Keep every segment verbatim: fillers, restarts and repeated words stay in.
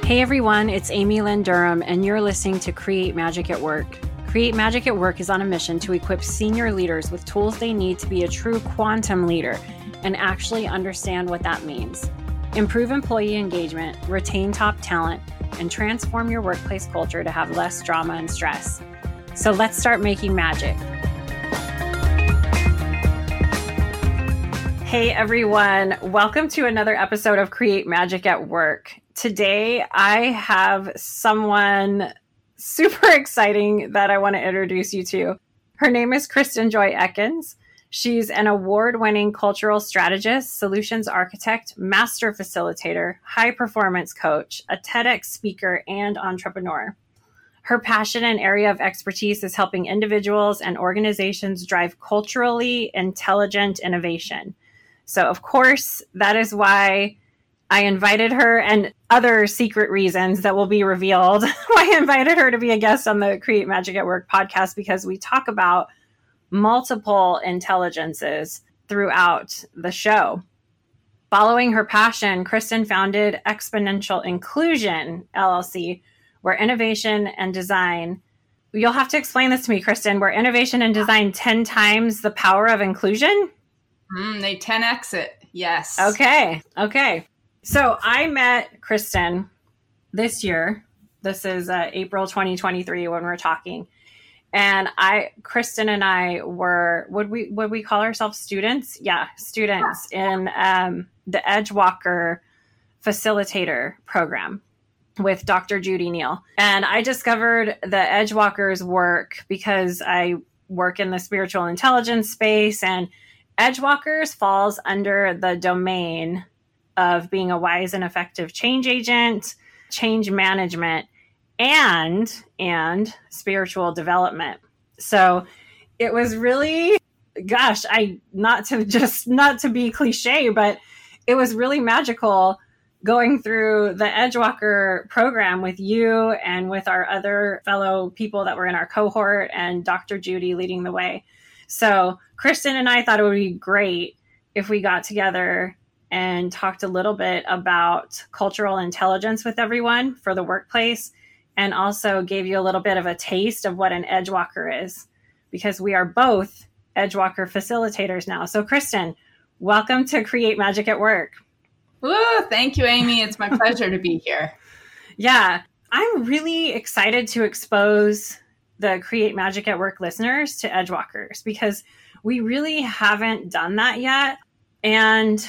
Hey everyone, it's Amy Lynn Durham, and you're listening to Create Magic at Work. Create Magic at Work is on a mission to equip senior leaders with tools they need to be a true quantum leader and actually understand what that means. Improve employee engagement, retain top talent, and transform your workplace culture to have less drama and stress. So let's start making magic. Hey everyone, welcome to another episode of Create Magic at Work. Today I have someone super exciting that I want to introduce you to. Her name is Kristen Joy Ekins. She's an award-winning cultural strategist, solutions architect, master facilitator, high-performance coach, a TEDx speaker, and entrepreneur. Her passion and area of expertise is helping individuals and organizations drive culturally intelligent innovation. So, of course, that is why I invited her, and other secret reasons that will be revealed why I invited her to be a guest on the Create Magic at Work podcast, because we talk about multiple intelligences throughout the show. Following her passion, Kristen founded Exponential Inclusion, L L C, where innovation and design, you'll have to explain this to me, Kristen, where innovation and design ten times the power of inclusion? Mm, they ten X it, yes. Okay, okay. So I met Kristen this year. This is uh, April twenty twenty-three when we're talking. And I, Kristen and I were, would we, would we call ourselves students? Yeah, students in um, the Edgewalker Facilitator program with Doctor Judy Neal. And I discovered the Edgewalkers work because I work in the spiritual intelligence space, and Edgewalkers falls under the domain of being a wise and effective change agent, change management, and and spiritual development. So it was really, gosh, I not to just not to be cliche, but it was really magical going through the Edgewalker program with you and with our other fellow people that were in our cohort, and Doctor Judy leading the way. So Kristen and I thought it would be great if we got together and talked a little bit about cultural intelligence with everyone for the workplace, and also gave you a little bit of a taste of what an Edgewalker is, because we are both Edgewalker facilitators now. So Kristen, welcome to Create Magic at Work. Woo, thank you, Amy. It's my pleasure to be here. Yeah, I'm really excited to expose the Create Magic at Work listeners to Edgewalkers, because we really haven't done that yet. And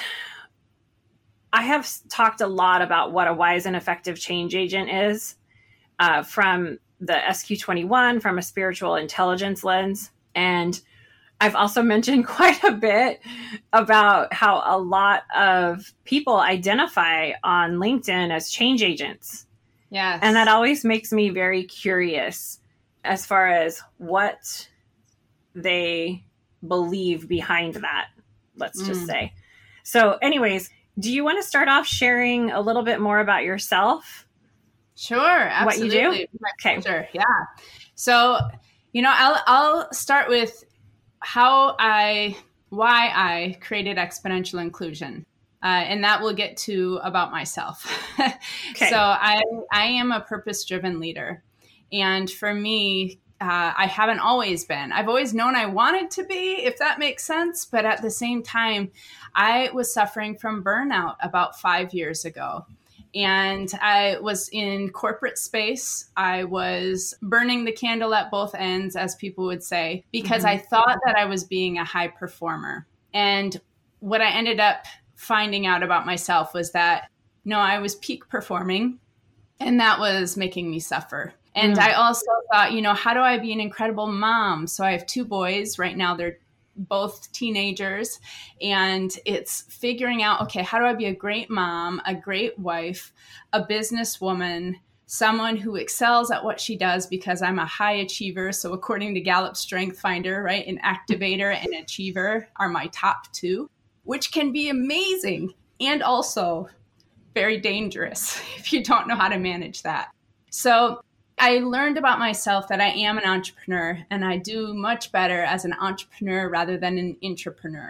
I have talked a lot about what a wise and effective change agent is uh, from the S Q twenty-one, from a spiritual intelligence lens. And I've also mentioned quite a bit about how a lot of people identify on LinkedIn as change agents. Yes. And that always makes me very curious as far as what they believe behind that, let's just mm. say. So anyways, do you want to start off sharing a little bit more about yourself? Sure, absolutely. What you do? Okay. Sure, yeah. So, you know, I'll I'll start with how I, why I created Exponential Inclusion. Uh, and that will get to about myself. Okay. So I, I am a purpose-driven leader. And for me, uh, I haven't always been. I've always known I wanted to be, if that makes sense. But at the same time, I was suffering from burnout about five years ago. And I was in corporate space. I was burning the candle at both ends, as people would say, because mm-hmm. I thought that I was being a high performer. And what I ended up finding out about myself was that, no, I was peak performing, and that was making me suffer. And mm. I also thought, you know, how do I be an incredible mom? So I have two boys right now. They're both teenagers, and it's figuring out, okay, how do I be a great mom, a great wife, a businesswoman, someone who excels at what she does, because I'm a high achiever. So according to Gallup Strength Finder, right, an activator and achiever are my top two, which can be amazing and also very dangerous if you don't know how to manage that. So I learned about myself that I am an entrepreneur, and I do much better as an entrepreneur rather than an intrapreneur.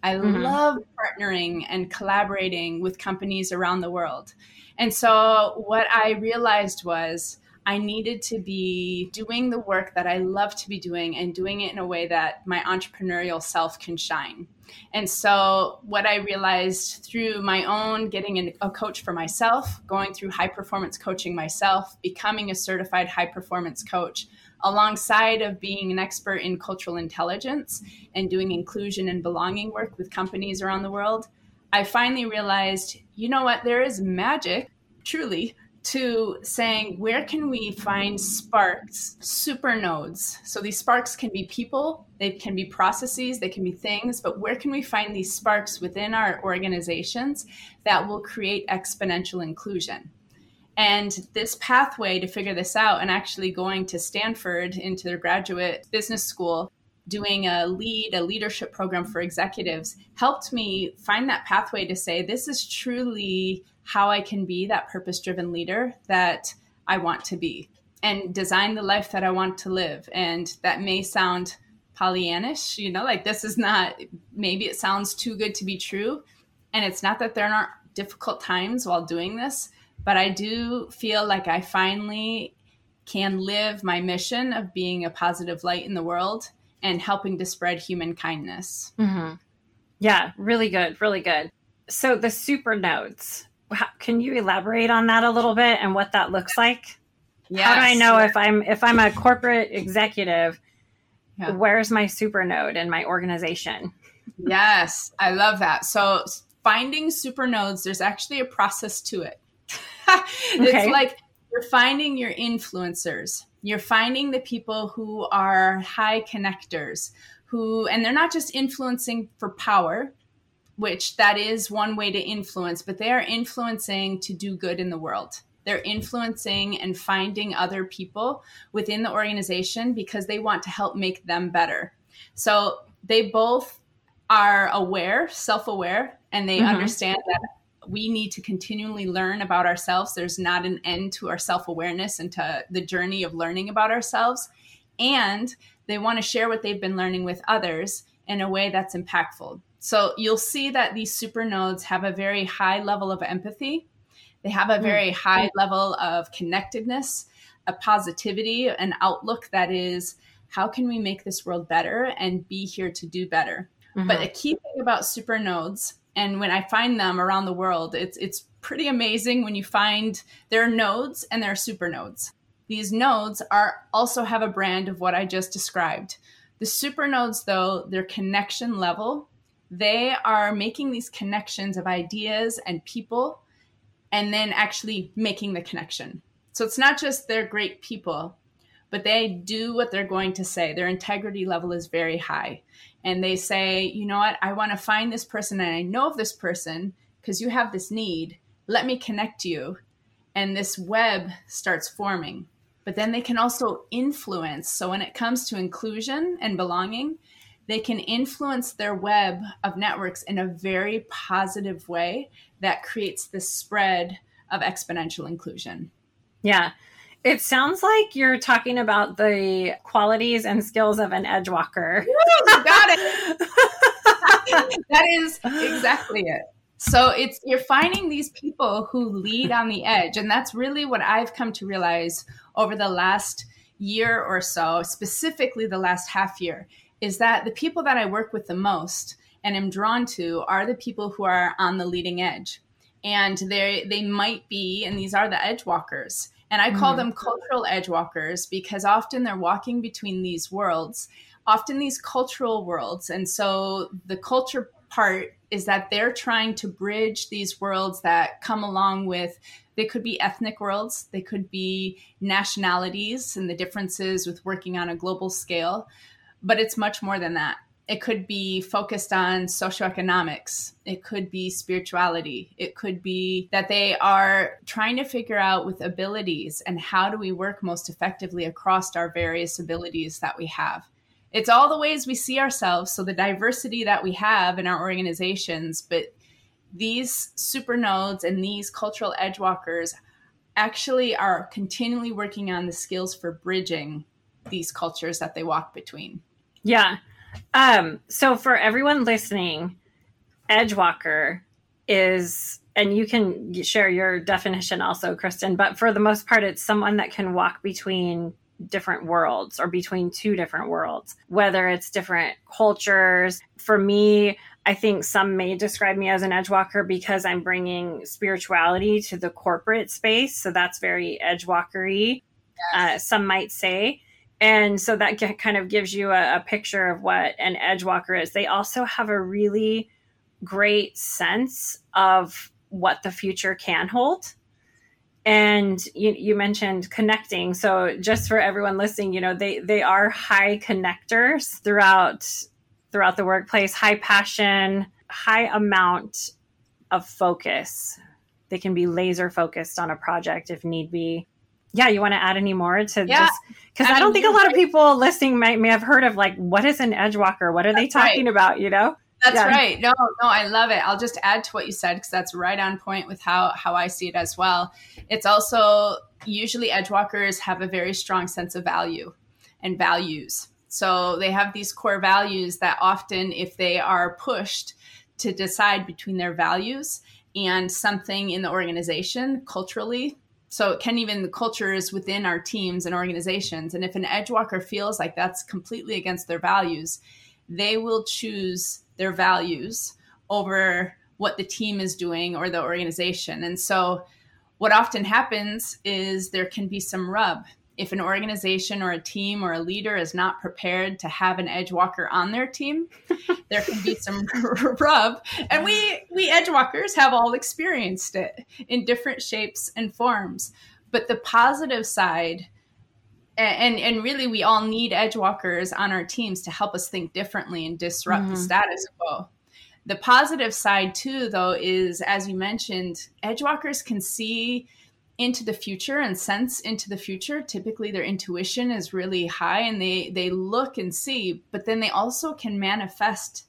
I Mm-hmm. love partnering and collaborating with companies around the world. And so what I realized was I needed to be doing the work that I love to be doing and doing it in a way that my entrepreneurial self can shine. And so what I realized through my own getting a coach for myself, going through high performance coaching myself, becoming a certified high performance coach, alongside of being an expert in cultural intelligence and doing inclusion and belonging work with companies around the world, I finally realized, you know what, there is magic, truly, to saying, where can we find sparks, super nodes? So these sparks can be people, they can be processes, they can be things, but where can we find these sparks within our organizations that will create exponential inclusion? And this pathway to figure this out, and actually going to Stanford into their graduate business school, doing a lead, a leadership program for executives, helped me find that pathway to say, this is truly how I can be that purpose-driven leader that I want to be and design the life that I want to live. And that may sound Pollyannish, you know, like this is not, maybe it sounds too good to be true. And it's not that there aren't difficult times while doing this, but I do feel like I finally can live my mission of being a positive light in the world and helping to spread human kindness. Mm-hmm. Yeah, really good, really good. So the super nodes, how, can you elaborate on that a little bit and what that looks like? Yes. How do I know if I'm if I'm a corporate executive, yeah. where's my super node in my organization? Yes, I love that. So finding super nodes, there's actually a process to it. It's okay. Like you're finding your influencers. You're finding the people who are high connectors, who, and they're not just influencing for power, which that is one way to influence, but they are influencing to do good in the world. They're influencing and finding other people within the organization because they want to help make them better. So they both are aware, self-aware, and they mm-hmm. understand that we need to continually learn about ourselves. There's not an end to our self-awareness and to the journey of learning about ourselves. And they want to share what they've been learning with others in a way that's impactful. So you'll see that these super nodes have a very high level of empathy. They have a very mm-hmm. high level of connectedness, a positivity, an outlook that is, how can we make this world better and be here to do better? Mm-hmm. But a key thing about super nodes, and when I find them around the world, it's it's pretty amazing when you find there are nodes and there are super nodes. These nodes are also have a brand of what I just described. The super nodes, though, their connection level, they are making these connections of ideas and people and then actually making the connection. So it's not just they're great people, but they do what they're going to say. Their integrity level is very high. And they say, you know what, I want to find this person and I know of this person because you have this need. Let me connect you. And this web starts forming. But then they can also influence. So when it comes to inclusion and belonging, they can influence their web of networks in a very positive way that creates this spread of exponential inclusion. Yeah. It sounds like you're talking about the qualities and skills of an edge walker. Woo, got it. That is exactly it. So it's you're finding these people who lead on the edge. And that's really what I've come to realize over the last year or so, specifically the last half year, is that the people that I work with the most and am drawn to are the people who are on the leading edge. And they they might be, and these are the edge walkers. And I call mm-hmm. them cultural edge walkers because often they're walking between these worlds, often these cultural worlds. And so the culture part is that they're trying to bridge these worlds that come along with, they could be ethnic worlds, they could be nationalities and the differences with working on a global scale, but it's much more than that. It could be focused on socioeconomics. It could be spirituality. It could be that they are trying to figure out with abilities and how do we work most effectively across our various abilities that we have. It's all the ways we see ourselves, so the diversity that we have in our organizations, but these super nodes and these cultural edge walkers actually are continually working on the skills for bridging these cultures that they walk between. Yeah. Um, so for everyone listening, Edgewalker is, and you can share your definition also, Kristen, but for the most part, it's someone that can walk between different worlds or between two different worlds, whether it's different cultures. For me, I think some may describe me as an edgewalker because I'm bringing spirituality to the corporate space. So that's very edgewalkery, yes. uh, some might say. And so that g- kind of gives you a, a picture of what an edgewalker is. They also have a really great sense of what the future can hold. And you, you mentioned connecting. So just for everyone listening, you know, they, they are high connectors throughout, throughout the workplace, high passion, high amount of focus. They can be laser focused on a project if need be. Yeah. You want to add any more to yeah. just, because I, I don't think a lot right. of people listening might may have heard of like, what is an edgewalker? What are That's they talking right. about? You know? That's yeah. right. No, no, I love it. I'll just add to what you said because that's right on point with how, how I see it as well. It's also usually edgewalkers have a very strong sense of value and values. So they have these core values that often, if they are pushed to decide between their values and something in the organization culturally, so it can even the cultures within our teams and organizations. And if an edgewalker feels like that's completely against their values, they will choose their values over what the team is doing or the organization. And so what often happens is there can be some rub. If an organization or a team or a leader is not prepared to have an edgewalker on their team, there can be some rub. And we, we edgewalkers have all experienced it in different shapes and forms. But the positive side, And and really, we all need edgewalkers on our teams to help us think differently and disrupt mm-hmm. the status quo. The positive side, too, though, is, as you mentioned, edgewalkers can see into the future and sense into the future. Typically, their intuition is really high and they, they look and see, but then they also can manifest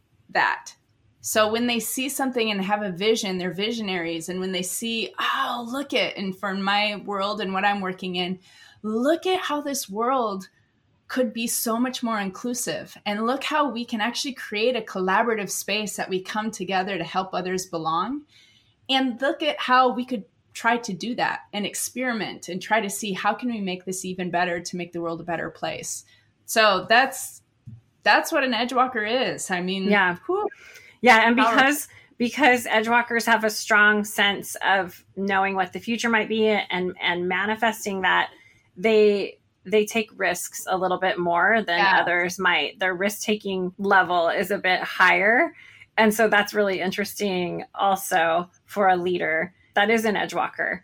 that. So when they see something and have a vision, they're visionaries. And when they see, oh, look at, and for my world and what I'm working in, look at how this world could be so much more inclusive. And look how we can actually create a collaborative space that we come together to help others belong. And look at how we could try to do that and experiment and try to see how can we make this even better to make the world a better place. So that's that's what an edgewalker is. I mean, yeah. Whew, yeah. And because because edgewalkers have a strong sense of knowing what the future might be and, and manifesting that, they they take risks a little bit more than yeah. others might. Their risk-taking level is a bit higher. And so that's really interesting also for a leader that is an edgewalker.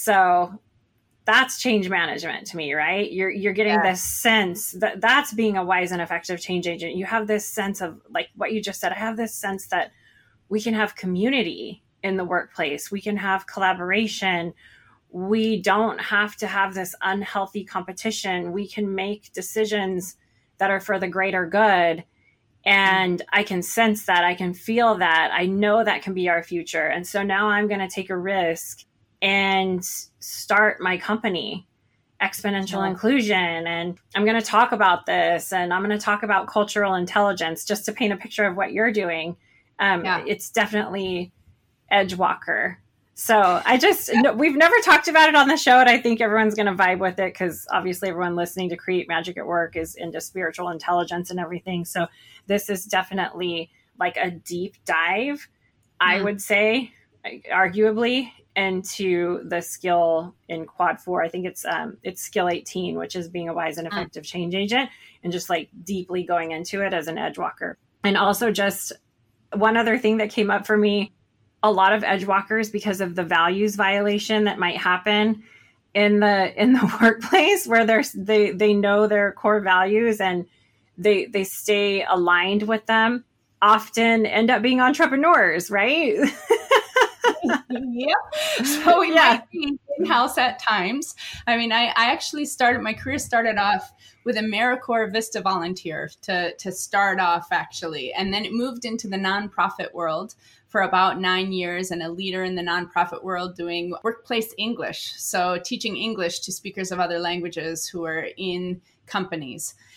So that's change management to me, right? You're you're getting yeah. this sense that that's being a wise and effective change agent. You have this sense of, like what you just said, I have this sense that we can have community in the workplace. We can have collaboration. We don't have to have this unhealthy competition. We can make decisions that are for the greater good. And I can sense that. I can feel that. I know that can be our future. And so now I'm going to take a risk and start my company, Exponential yeah. Inclusion. And I'm going to talk about this. And I'm going to talk about cultural intelligence just to paint a picture of what you're doing. Um, yeah. It's definitely Edgewalker. So I just, no, we've never talked about it on the show, and I think everyone's going to vibe with it because obviously everyone listening to Create Magic at Work is into spiritual intelligence and everything. So this is definitely like a deep dive, mm. I would say, arguably, into the skill in quad four. I think it's um, it's skill eighteen, which is being a wise and effective mm. change agent, and just like deeply going into it as an Edgewalker. And also just one other thing that came up for me, a lot of Edgewalkers, because of the values violation that might happen in the in the workplace, where they're, they they know their core values and they they stay aligned with them, often end up being entrepreneurs, right? Yep. So we yeah. might be in-house at times. I mean, I, I actually started, my career started off with AmeriCorps Vista volunteer to, to start off actually. And then it moved into the nonprofit world for about nine years and a leader in the nonprofit world doing workplace English. So teaching English to speakers of other languages who are in companies.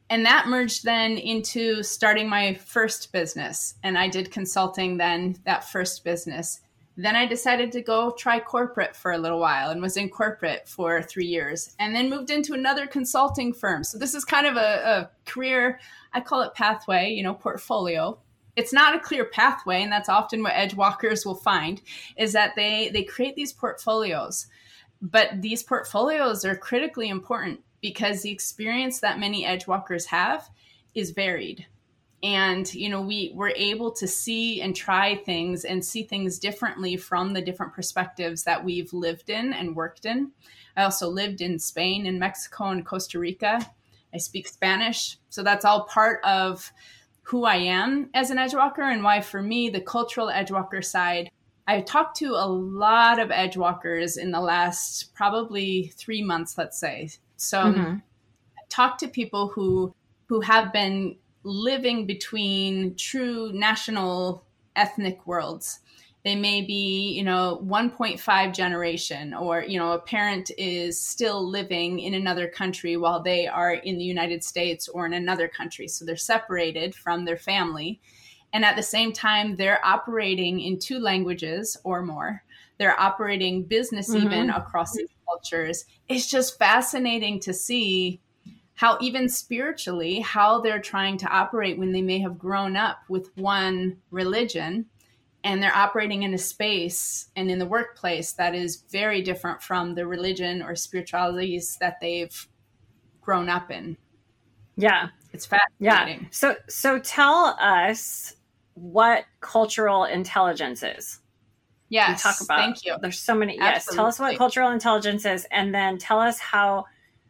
And that merged then into starting my first business. And I did consulting then, that first business. Then I decided to go try corporate for a little while and was in corporate for three years and then moved into another consulting firm. So this is kind of a, a career, I call it pathway, you know, portfolio. It's not a clear pathway. And that's often what edge walkers will find, is that they, they create these portfolios. But these portfolios are critically important because the experience that many edge walkers have is varied. And, you know, we were able to see and try things and see things differently from the different perspectives that we've lived in and worked in. I also lived in Spain and Mexico and Costa Rica. I speak Spanish. So that's all part of who I am as an edge walker, and why for me, the cultural edge walker side, I've talked to a lot of edge walkers in the last probably three months, let's say. So mm-hmm. I talked to people who who have been living between true national ethnic worlds. They may be, you know, one point five generation, or, you know, a parent is still living in another country while they are in the United States or in another country. So they're separated from their family. And at the same time, they're operating in two languages or more. They're operating business mm-hmm. even across these cultures. It's just fascinating to see how even spiritually, how they're trying to operate when they may have grown up with one religion, and they're operating in a space and in the workplace that is very different from the religion or spiritualities that they've grown up in. Yeah. It's fascinating. Yeah. So, so tell us what cultural intelligence is. Yes. We talk about, thank you. There's so many. Absolutely. Yes. Tell us what cultural intelligence is, and then tell us how,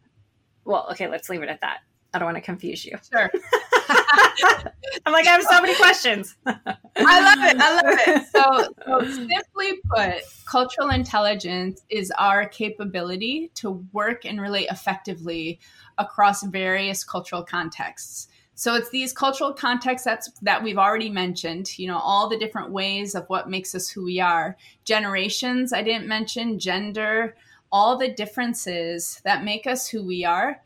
well, okay, let's leave it at that. I don't want to confuse you. Sure. I'm like, I have so many questions. I love it. I love it. So, so simply put, cultural intelligence is our capability to work and relate effectively across various cultural contexts. So it's these cultural contexts that's, that we've already mentioned, you know, all the different ways of what makes us who we are. Generations, I didn't mention, gender, all the differences that make us who we are.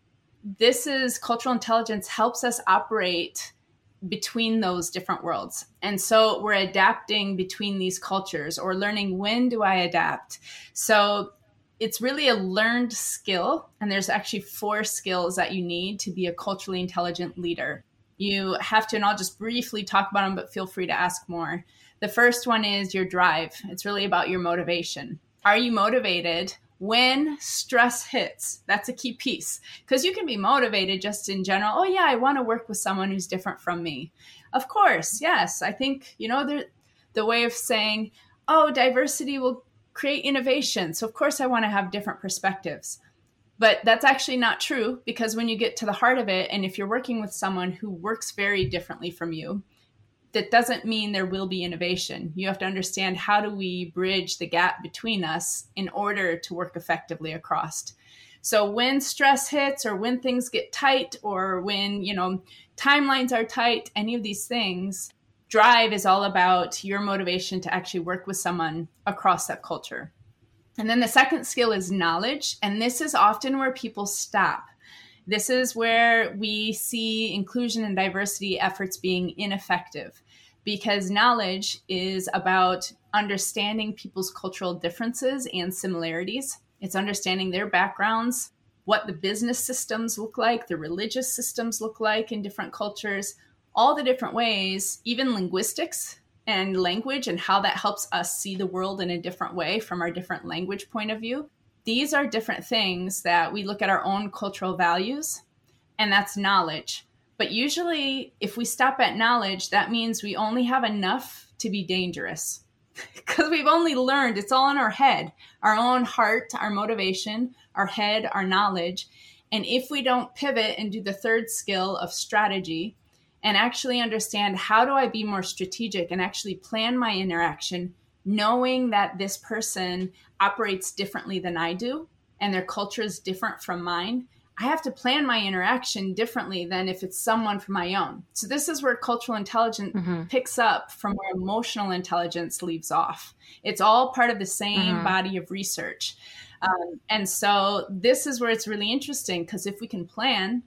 This is cultural intelligence helps us operate between those different worlds. And so we're adapting between these cultures, or learning, when do I adapt? So it's really a learned skill. And there's actually four skills that you need to be a culturally intelligent leader. You have to, and I'll just briefly talk about them, but feel free to ask more. The first one is your drive. It's really about your motivation. Are you motivated when stress hits? That's a key piece, because you can be motivated just in general. Oh yeah, I want to work with someone who's different from me. Of course, yes. I think, you know, the, the way of saying, oh, diversity will create innovation. So of course I want to have different perspectives. But that's actually not true, because when you get to the heart of it, and if you're working with someone who works very differently from you, that doesn't mean there will be innovation. You have to understand, how do we bridge the gap between us in order to work effectively across. So when stress hits, or when things get tight, or when, you know, timelines are tight, any of these things, drive is all about your motivation to actually work with someone across that culture. And then the second skill is knowledge. And this is often where people stop. This is where we see inclusion and diversity efforts being ineffective, because knowledge is about understanding people's cultural differences and similarities. It's understanding their backgrounds, what the business systems look like, the religious systems look like in different cultures, all the different ways, even linguistics and language, and how that helps us see the world in a different way from our different language point of view. These are different things that we look at our own cultural values, and that's knowledge. But usually if we stop at knowledge, that means we only have enough to be dangerous, because we've only learned, it's all in our head, our own heart, our motivation, our head, our knowledge. And if we don't pivot and do the third skill of strategy, and actually understand, how do I be more strategic and actually plan my interaction, knowing that this person operates differently than I do and their culture is different from mine, I have to plan my interaction differently than if it's someone from my own. So this is where cultural intelligence mm-hmm. picks up from where emotional intelligence leaves off. It's all part of the same mm-hmm. body of research. Um, and so this is where it's really interesting, because if we can plan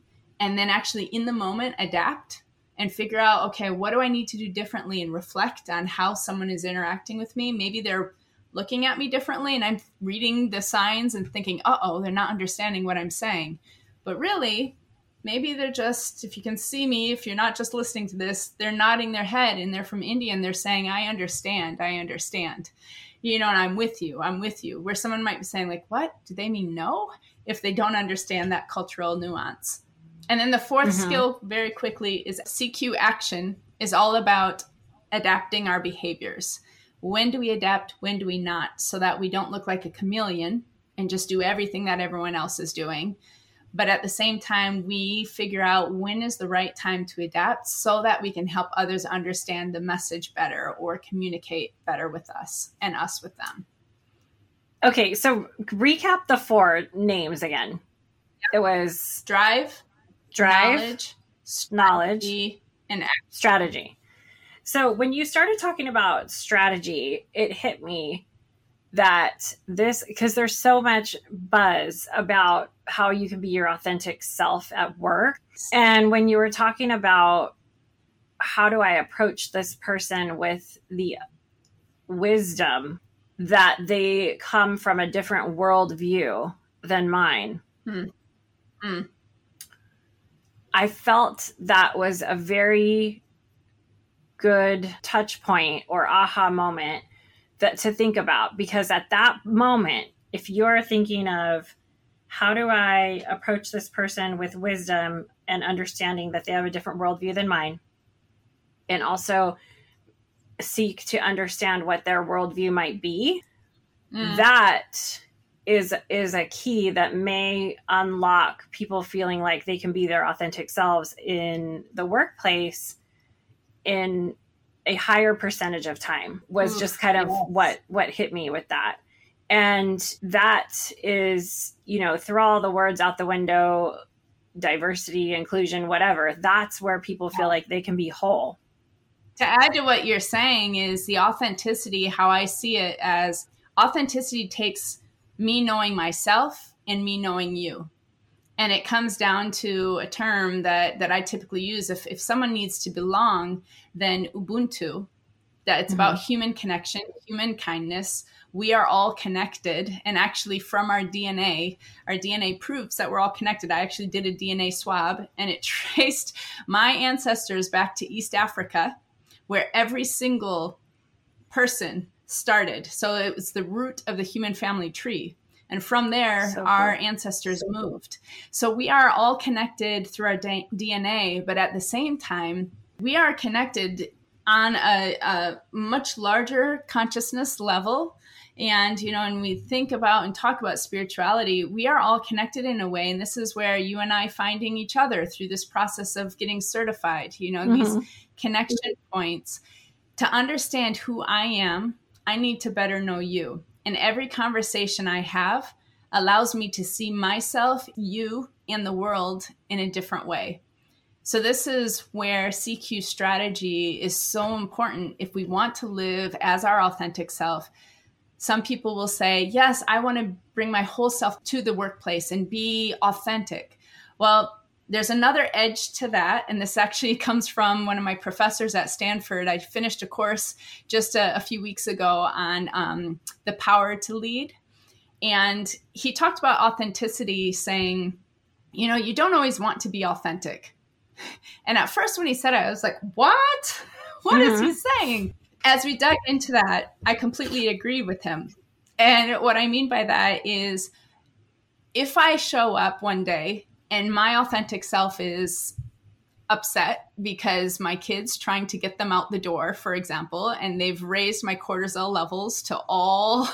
and then actually in the moment adapt and figure out, okay, what do I need to do differently, and reflect on how someone is interacting with me. Maybe they're looking at me differently and I'm reading the signs and thinking, uh-oh, they're not understanding what I'm saying. But really, maybe they're just, if you can see me, if you're not just listening to this, they're nodding their head and they're from India and they're saying, I understand, I understand. You know, and I'm with you, I'm with you. Where someone might be saying like, what? Do they mean no? If they don't understand that cultural nuance. And then the fourth mm-hmm. skill, very quickly, is C Q action is all about adapting our behaviors. When do we adapt? When do we not? So that we don't look like a chameleon and just do everything that everyone else is doing. But at the same time, we figure out when is the right time to adapt so that we can help others understand the message better or communicate better with us and us with them. Okay, so recap the four names again. Yep. It was drive, drive, knowledge, knowledge, and action. Strategy. So when you started talking about strategy, it hit me that this, because there's so much buzz about how you can be your authentic self at work. And when you were talking about how do I approach this person with the wisdom that they come from a different worldview than mine, hmm. Hmm. I felt that was a very good touch point or aha moment that to think about, because at that moment, if you're thinking of how do I approach this person with wisdom and understanding that they have a different worldview than mine, and also seek to understand what their worldview might be, mm. that is is a key that may unlock people feeling like they can be their authentic selves in the workplace in a higher percentage of time, was just kind of yes. what, what hit me with that. And that is, you know, throw all the words out the window, diversity, inclusion, whatever. That's where people feel like they can be whole. To add to what you're saying is the authenticity, how I see it as authenticity takes me knowing myself and me knowing you. And it comes down to a term that, that I typically use. If, if someone needs to belong, then Ubuntu, that it's mm-hmm. about human connection, human kindness. We are all connected. And actually from our D N A, our D N A proves that we're all connected. I actually did a D N A swab and it traced my ancestors back to East Africa, where every single person started. So it was the root of the human family tree. And from there, so our cool. ancestors moved. So we are all connected through our D N A, but at the same time, we are connected on a, a much larger consciousness level. And, you know, when we think about and talk about spirituality, we are all connected in a way. And this is where you and I finding each other through this process of getting certified, you know, mm-hmm. these connection points. To understand who I am, I need to better know you. And every conversation I have allows me to see myself, you, and the world in a different way. So this is where C Q strategy is so important if we want to live as our authentic self. Some people will say, yes, I want to bring my whole self to the workplace and be authentic. Well, there's another edge to that. And this actually comes from one of my professors at Stanford. I finished a course just a, a few weeks ago on um, the power to lead. And he talked about authenticity, saying, you know, you don't always want to be authentic. And at first when he said it, I was like, what? What mm-hmm. is he saying? As we dug into that, I completely agree with him. And what I mean by that is if I show up one day and my authentic self is upset because my kid's trying to get them out the door, for example, and they've raised my cortisol levels to all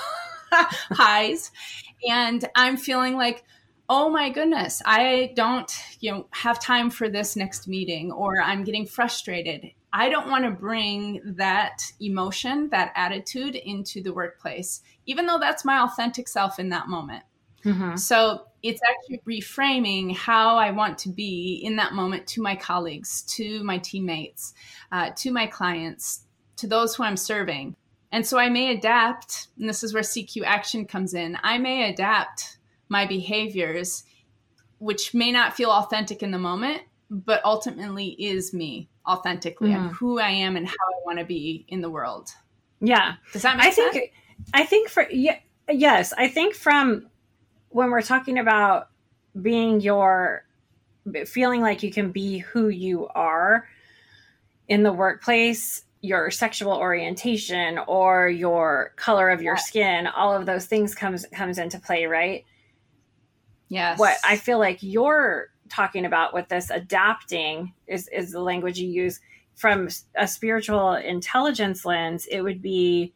highs, and I'm feeling like, oh my goodness, I don't, you know, have time for this next meeting, or I'm getting frustrated. I don't want to bring that emotion, that attitude into the workplace, even though that's my authentic self in that moment. Mm-hmm. So it's actually reframing how I want to be in that moment to my colleagues, to my teammates, uh, to my clients, to those who I'm serving. And so I may adapt, and this is where C Q action comes in. I may adapt my behaviors which may not feel authentic in the moment, but ultimately is me authentically mm-hmm. and who I am and how I want to be in the world. Yeah. Does that make I sense? think, I think for, yeah, yes, I think from when we're talking about being your, feeling like you can be who you are in the workplace, your sexual orientation or your color of your yeah. skin, all of those things comes comes into play, right? Yes. What I feel like you're talking about with this adapting is, is the language you use from a spiritual intelligence lens. It would be,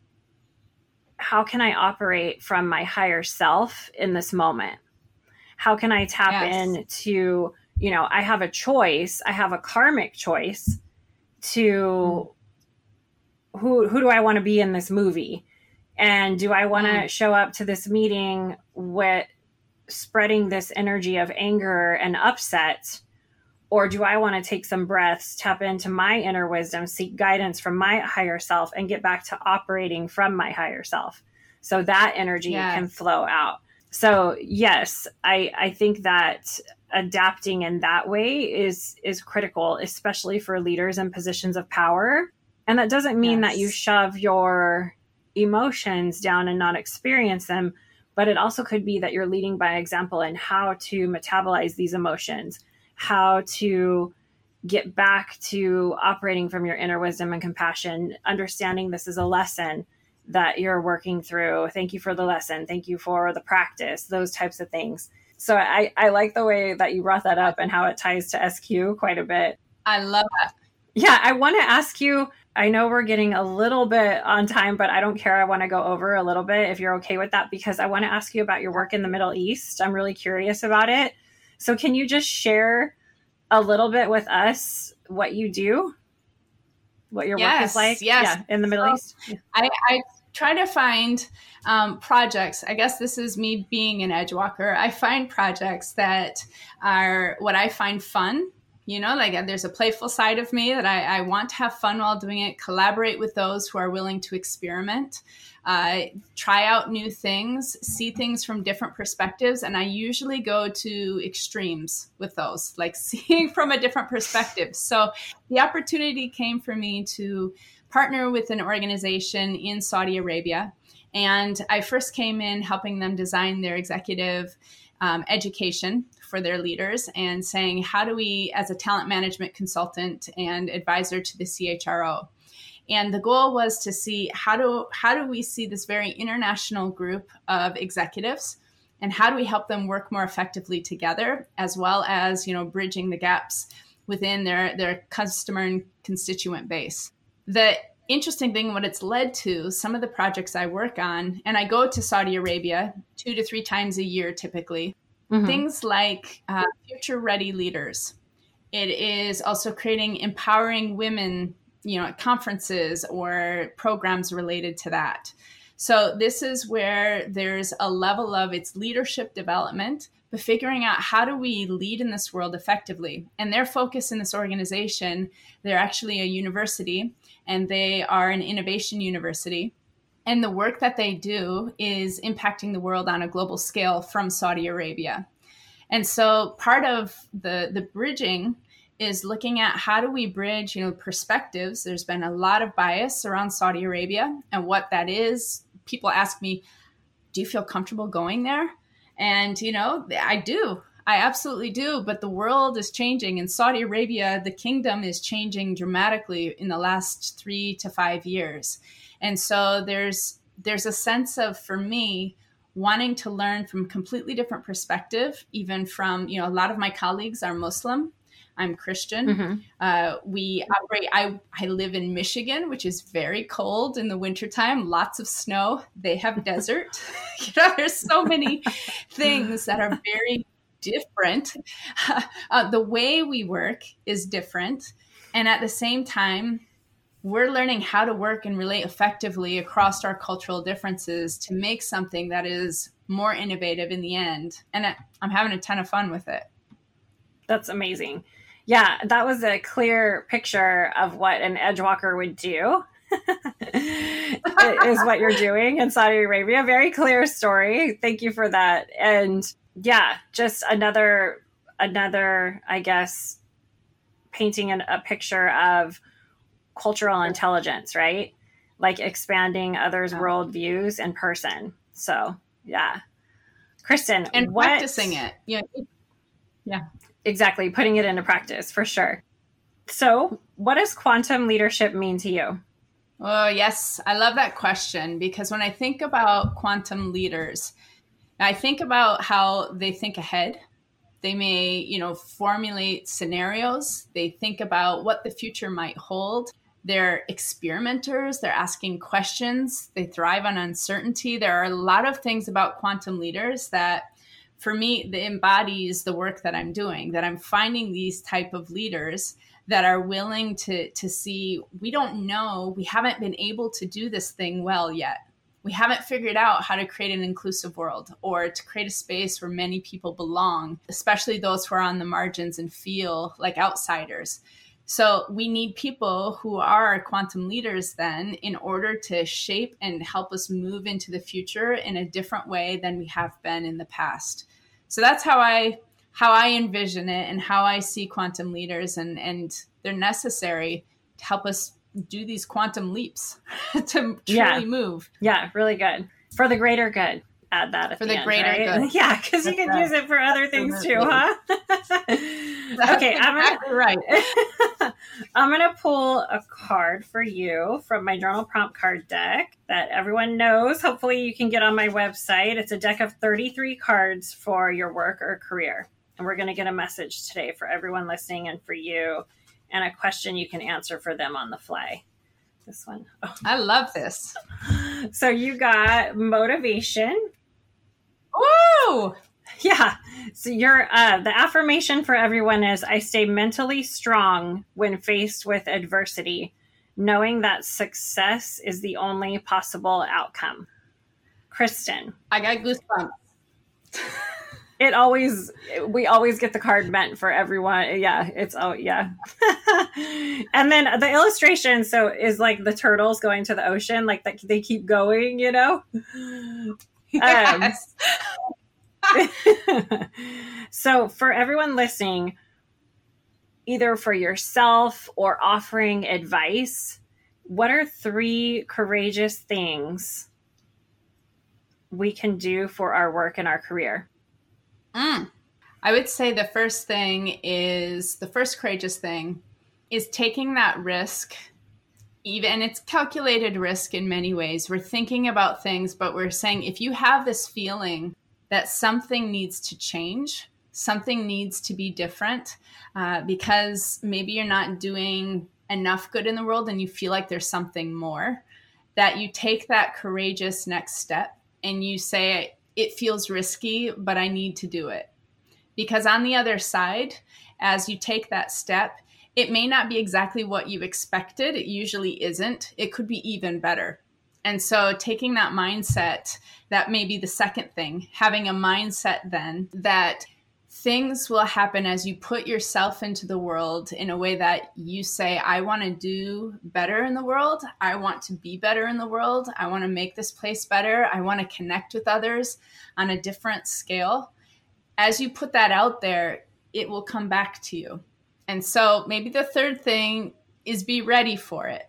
how can I operate from my higher self in this moment? How can I tap yes. into, you know, I have a choice. I have a karmic choice to mm. who, who do I want to be in this movie? And do I want to mm. show up to this meeting with spreading this energy of anger and upset? Or do I want to take some breaths, tap into my inner wisdom, seek guidance from my higher self, and get back to operating from my higher self so that energy yes. can flow out? So yes, I, I think that adapting in that way is is critical, especially for leaders in positions of power. And that doesn't mean yes. that you shove your emotions down and not experience them, but it also could be that you're leading by example in how to metabolize these emotions, how to get back to operating from your inner wisdom and compassion, understanding this is a lesson that you're working through. Thank you for the lesson. Thank you for the practice, those types of things. So I, I like the way that you brought that up and how it ties to S Q quite a bit. I love that. Yeah, I want to ask you, I know we're getting a little bit on time, but I don't care. I want to go over a little bit if you're okay with that, because I want to ask you about your work in the Middle East. I'm really curious about it. So can you just share a little bit with us what you do, what your yes, work is like yes. yeah, in the Middle so East? I, I try to find um, projects. I guess this is me being an Edgewalker. I find projects that are what I find fun. You know, like there's a playful side of me that I, I want to have fun while doing it, collaborate with those who are willing to experiment, uh, try out new things, see things from different perspectives. And I usually go to extremes with those, like seeing from a different perspective. So the opportunity came for me to partner with an organization in Saudi Arabia. And I first came in helping them design their executive um, education for their leaders and saying, how do we, as a talent management consultant and advisor to the C H R O? And the goal was to see how do how do we see this very international group of executives, and how do we help them work more effectively together, as well as, you know, bridging the gaps within their, their customer and constituent base. The interesting thing, what it's led to, some of the projects I work on, and I go to Saudi Arabia two to three times a year typically, mm-hmm. things like uh, future ready leaders. It is also creating empowering women, you know, at conferences or programs related to that. So this is where there's a level of its leadership development, but figuring out how do we lead in this world effectively. And their focus in this organization, they're actually a university and they are an innovation university. And the work that they do is impacting the world on a global scale from Saudi Arabia. And so part of the, the bridging is looking at how do we bridge, you know, perspectives. There's been a lot of bias around Saudi Arabia and what that is. People ask me, do you feel comfortable going there? And, you know, I do. I absolutely do. But the world is changing. In Saudi Arabia, the kingdom is changing dramatically in the last three to five years. And so there's there's a sense of, for me, wanting to learn from a completely different perspective, even from, you know, a lot of my colleagues are Muslim. I'm Christian. Mm-hmm. Uh, we operate, I, I live in Michigan, which is very cold in the wintertime, lots of snow. They have desert. You know, there's so many things that are very different. Uh, the way we work is different. And at the same time, we're learning how to work and relate effectively across our cultural differences to make something that is more innovative in the end. And I, I'm having a ton of fun with it. That's amazing. Yeah, that was a clear picture of what an Edgewalker would do. Is what you're doing in Saudi Arabia. Very clear story. Thank you for that. And yeah, just another, another, I guess, painting an, a picture of cultural intelligence, right? Like expanding others' Yeah. worldviews in person. So, yeah. Kristen, And what, practicing it. Yeah. Yeah. Exactly. Putting it into practice for sure. So, what does quantum leadership mean to you? Oh, yes. I love that question because when I think about quantum leaders, I think about how they think ahead. They may, you know, formulate scenarios. They think about what the future might hold. They're experimenters. They're asking questions. They thrive on uncertainty. There are a lot of things about quantum leaders that, for me, that embodies the work that I'm doing, that I'm finding these type of leaders that are willing to, to see, we don't know, we haven't been able to do this thing well yet. We haven't figured out how to create an inclusive world or to create a space where many people belong, especially those who are on the margins and feel like outsiders. So we need people who are quantum leaders then in order to shape and help us move into the future in a different way than we have been in the past. So that's how I how I envision it and how I see quantum leaders, and, and they're necessary to help us do these quantum leaps to truly Yeah. move. Yeah, really good. For the greater good. Add that at For the, the end, greater right? good. Yeah, because you That's can right. use it for other things too, Absolutely. huh? Okay, I'm gonna, exactly right. I'm gonna pull a card for you from my journal prompt card deck that everyone knows. Hopefully you can get on my website. It's a deck of thirty-three cards for your work or career. And we're gonna get a message today for everyone listening and for you, and a question you can answer for them on the fly. This one. Oh. I love this. So you got motivation. Woo! Yeah. So your uh, the affirmation for everyone is, I stay mentally strong when faced with adversity, knowing that success is the only possible outcome. Kristen. I got goosebumps. It always, we always get the card meant for everyone. Yeah, it's, oh, yeah. And then the illustration, so is like the turtles going to the ocean, like that they keep going, you know? Yes. Um, so for everyone listening, either for yourself or offering advice, what are three courageous things we can do for our work and our career? Mm. I would say the first thing is, the first courageous thing is taking that risk. Even it's calculated risk in many ways. We're thinking about things, but we're saying if you have this feeling that something needs to change, something needs to be different, uh, because maybe you're not doing enough good in the world and you feel like there's something more, that you take that courageous next step and you say, it feels risky, but I need to do it. Because on the other side, as you take that step, it may not be exactly what you expected. It usually isn't. It could be even better. And so taking that mindset, that may be the second thing, having a mindset then that things will happen as you put yourself into the world in a way that you say, I want to do better in the world. I want to be better in the world. I want to make this place better. I want to connect with others on a different scale. As you put that out there, it will come back to you. And so maybe the third thing is be ready for it.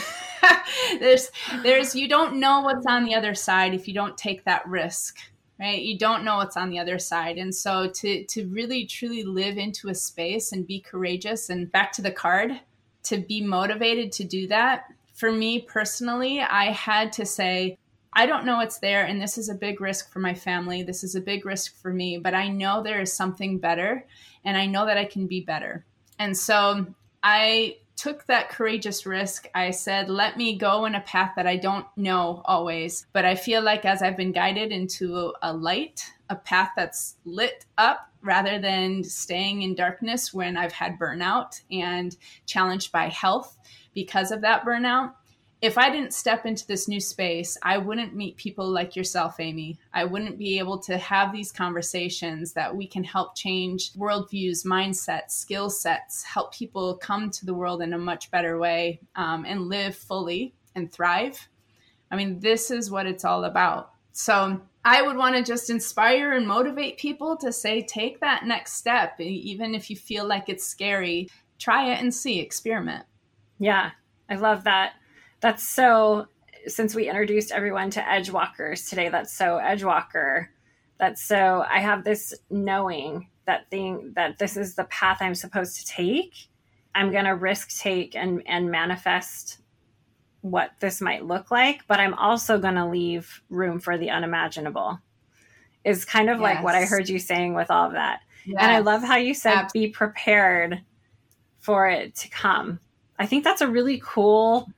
there's, there's, you don't know what's on the other side if you don't take that risk. Right? You don't know what's on the other side. And so to, to really, truly live into a space and be courageous, and back to the card, to be motivated to do that. For me personally, I had to say, I don't know what's there. And this is a big risk for my family. This is a big risk for me, but I know there is something better and I know that I can be better. And so I took that courageous risk. I said, let me go in a path that I don't know always, but I feel like as I've been guided into a light, a path that's lit up rather than staying in darkness when I've had burnout and challenged by health because of that burnout. If I didn't step into this new space, I wouldn't meet people like yourself, Amy. I wouldn't be able to have these conversations that we can help change worldviews, mindsets, skill sets, help people come to the world in a much better way, um, and live fully and thrive. I mean, this is what it's all about. So I would want to just inspire and motivate people to say, take that next step. Even if you feel like it's scary, try it and see, experiment. Yeah, I love that. That's so, since we introduced everyone to Edgewalkers today, that's so Edgewalker. That's so, I have this knowing that thing, that this is the path I'm supposed to take. I'm going to risk take and, and manifest what this might look like, but I'm also going to leave room for the unimaginable, is kind of yes. like what I heard you saying with all of that. Yes. And I love how you said, Absolutely. Be prepared for it to come. I think that's a really cool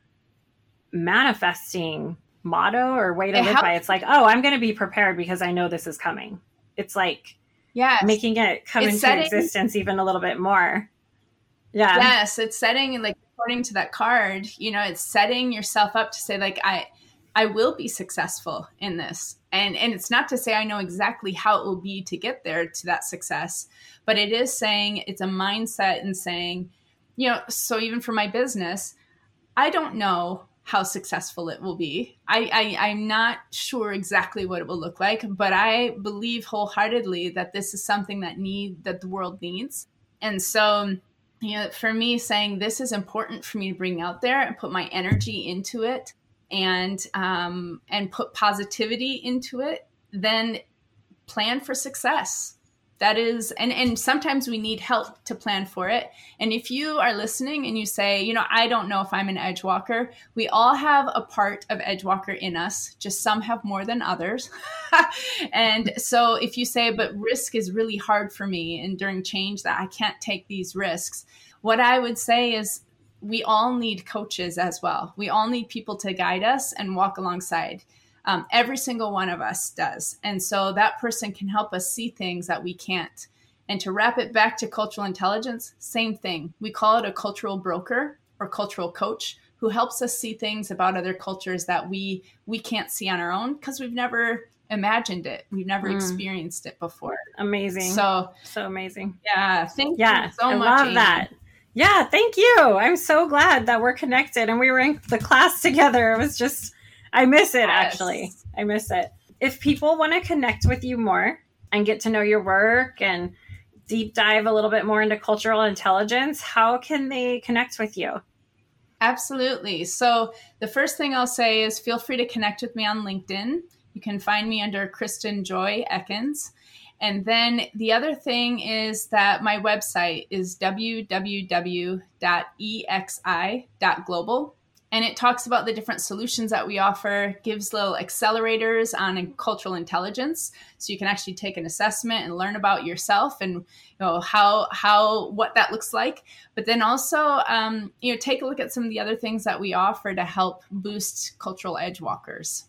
manifesting motto or way to it live helps. by. It's like, oh, I'm going to be prepared because I know this is coming. It's like yes. making it come it's into setting, existence even a little bit more. Yeah. Yes. It's setting, like, according to that card, you know, it's setting yourself up to say, like, I, I will be successful in this. And, and it's not to say I know exactly how it will be to get there to that success, but it is saying it's a mindset and saying, you know, so even for my business, I don't know how successful it will be. I, I, I'm not sure exactly what it will look like, but I believe wholeheartedly that this is something that need that the world needs. And so, you know, for me, saying this is important for me to bring out there and put my energy into it and um, and put positivity into it, then plan for success. That is, and, and sometimes we need help to plan for it. And if you are listening and you say, you know, I don't know if I'm an Edgewalker, we all have a part of Edgewalker in us, just some have more than others. And so if you say, but risk is really hard for me, and during change that I can't take these risks, what I would say is we all need coaches as well. We all need people to guide us and walk alongside. Um, every single one of us does. And so that person can help us see things that we can't. And to wrap it back to cultural intelligence, same thing. We call it a cultural broker or cultural coach who helps us see things about other cultures that we we can't see on our own because we've never imagined it. We've never mm. experienced it before. Amazing. So, so amazing. Yeah. Thank yeah, you so I much. I love Amy. that. Yeah. Thank you. I'm so glad that we're connected and we were in the class together. It was just, I miss it, yes. actually. I miss it. If people want to connect with you more and get to know your work and deep dive a little bit more into cultural intelligence, how can they connect with you? Absolutely. So the first thing I'll say is feel free to connect with me on LinkedIn. You can find me under Kristen Joy Ekins. And then the other thing is that my website is w w w dot e x i dot global. And it talks about the different solutions that we offer, gives little accelerators on cultural intelligence. So you can actually take an assessment and learn about yourself and, you know, how, how, what that looks like. But then also, um, you know, take a look at some of the other things that we offer to help boost cultural Edgewalkers.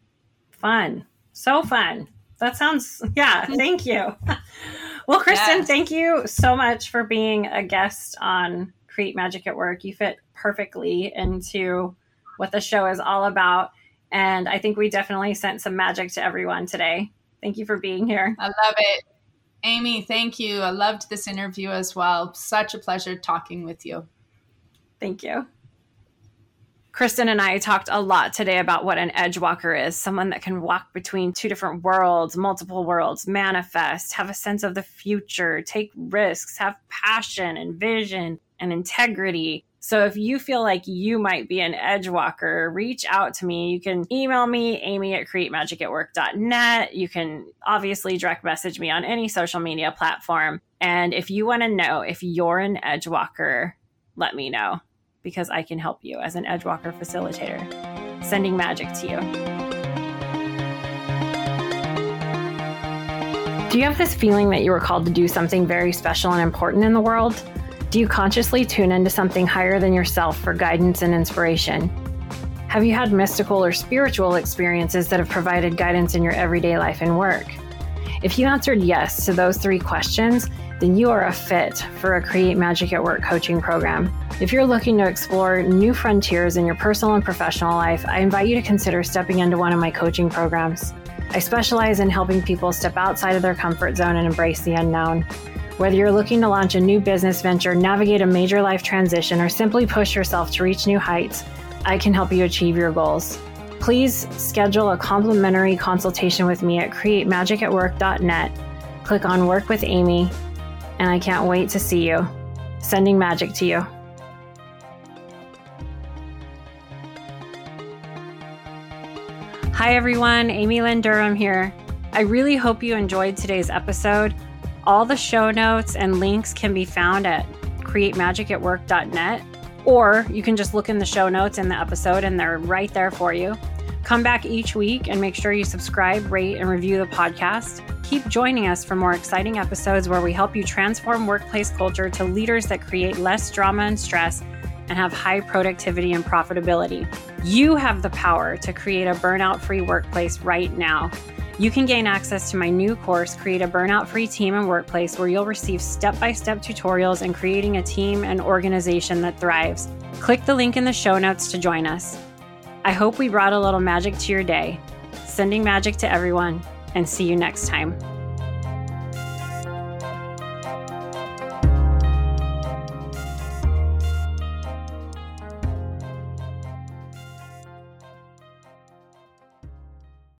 Fun. So fun. That sounds, yeah, thank you. Well, Kristen, yes. thank you so much for being a guest on Create Magic at Work. You fit perfectly into what the show is all about. And I think we definitely sent some magic to everyone today. Thank you for being here. I love it. Amy, thank you. I loved this interview as well. Such a pleasure talking with you. Thank you. Kristen and I talked a lot today about what an Edgewalker is, someone that can walk between two different worlds, multiple worlds, manifest, have a sense of the future, take risks, have passion and vision and integrity. So if you feel like you might be an Edgewalker, reach out to me. You can email me, amy at create magic at work dot net. You can obviously direct message me on any social media platform. And if you want to know if you're an Edgewalker, let me know, because I can help you as an Edgewalker facilitator. Sending magic to you. Do you have this feeling that you were called to do something very special and important in the world? Do you consciously tune into something higher than yourself for guidance and inspiration? Have you had mystical or spiritual experiences that have provided guidance in your everyday life and work? If you answered yes to those three questions, then you are a fit for a Create Magic at Work coaching program. If you're looking to explore new frontiers in your personal and professional life, I invite you to consider stepping into one of my coaching programs. I specialize in helping people step outside of their comfort zone and embrace the unknown. Whether you're looking to launch a new business venture, navigate a major life transition, or simply push yourself to reach new heights, I can help you achieve your goals. Please schedule a complimentary consultation with me at create magic at work dot net. Click on Work with Amy, and I can't wait to see you. Sending magic to you. Hi everyone, Amy Lynn Durham here. I really hope you enjoyed today's episode. All the show notes and links can be found at create magic at work dot net, or you can just look in the show notes in the episode and they're right there for you. Come back each week and make sure you subscribe, rate, and review the podcast. Keep joining us for more exciting episodes where we help you transform workplace culture to leaders that create less drama and stress and have high productivity and profitability. You have the power to create a burnout-free workplace right now. You can gain access to my new course, Create a Burnout-Free Team and Workplace, where you'll receive step-by-step tutorials in creating a team and organization that thrives. Click the link in the show notes to join us. I hope we brought a little magic to your day. Sending magic to everyone, and see you next time.